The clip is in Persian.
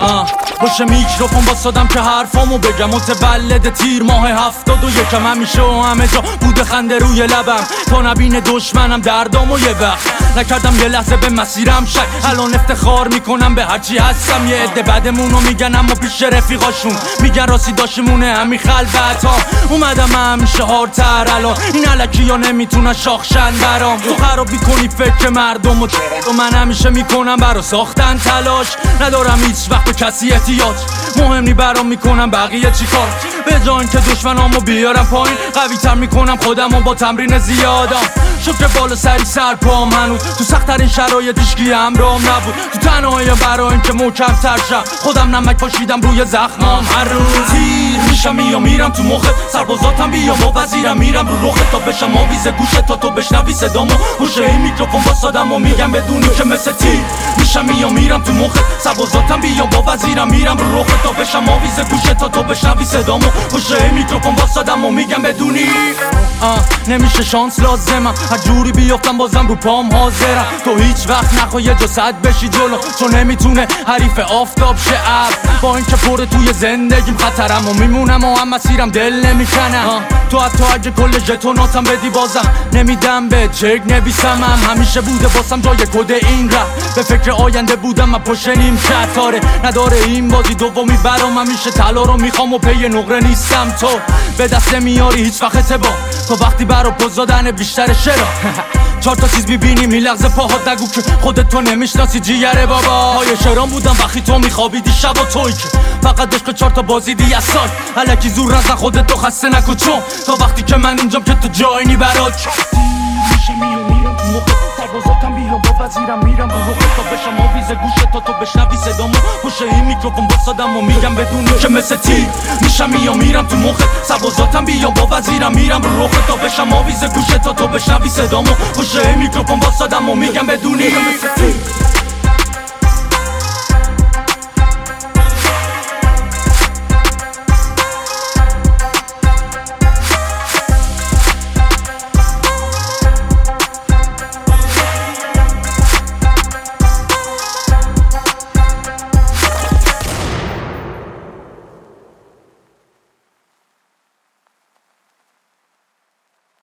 پشت میکروفون واسادم که حرفامو بگم متولد تیر ماه 71 همیشه و همه جا بوده خنده روی لبم تا نبین دشمنم دردامو یه وقت نکردم یه لحظه به مسیرم شک الان افتخار میکنم به هرچی هستم یه عده بعدمونو میگن اما پیش رفیقاشون میگن راستی داشتیمونه همین خلوت ها اومدم همیشه هارتر الان این علکی ها نمیتونن شاخشن برام تو خراب میکنی فکر مردم و من همیشه میکنم برا ساختن تلاش ندارم هیچ وقت به کسی احتیاج مهم نی برام میکنم بقیه چی کار به جای اینکه دشمنامو بیارم پایین قوی تر میکنم خودمو با تمرین زیادم شکر بالا سری سر پام هنوز تو سخت‌ترین شرایط هیچکی همراهم نبود تو تنهایی برای اینکه محکم تر شم خودم نمک پاشیدم روی زخمام هر روز تیر میشم میرم تو مخت سربازاتم بیام با وزیرم میرم رو رخت تا بشم آویز گوشت تا تو بشنوی صدامو پشت این میکروفون واسادم و میگم بدونی که مثل تیر میشم میرم تو مخت سربازاتم بیام با وزیرم میرم رو رخت تا بشم آویز گوشت تا تو بشنوی صدامو پشت این میکروفون واسادم و میگم بدونی نمیشه شانس لازمم هر جوری بیافتم بازم رو پام حاضرم تو هیچ وقت نخواه یه جا صد بشی جلو چون نمیتونه حریف آفتاب شه با اینکه پره توی زندگیم خطرم و میمونم و هم مسیرم دل نمیکنم تو حتی اگه کل ژتوناتم بدی بازم نمیدم به چک نویسمم همیشه بوده واسم جای کد این رفت به فکر آینده بودم من پشت نیم کتاره نداره این بازی دومی برام همیشه طلا رو میخوام و پی نقره نیستم تو به دست نمیاری هیچ وقت اعتبار تو وقتی برا پوز دادن بیشتر شرا چهار تا چیز میبینی میلغزه پاهات نگو که خودت تو نمیشناسی جیگره بابا های شرام بودم وقتی تو میخوابیدی شبا توی که فقط عشق چهار تا بازیدی از سال الکی زور نزن خودت تو خسته نکن چون تا وقتی که من اینجام که تو جایی نی برات میشه میرم تو موقع سربازاتم بیام با وزیرم میرم رو رخت تا بشم آویز گوشت تا تو بشنوی صدامو پشت این میکروفون واسادم و میگم بدونی که مثل تیر میشم میرم تو مخت سربازاتم بیام با وزیرم میرم رو رخت تا بشم آویز گوشت تا تو بشنوی صدامو پشت این میکروفون واسادم و میگم بدونی که مثل تیر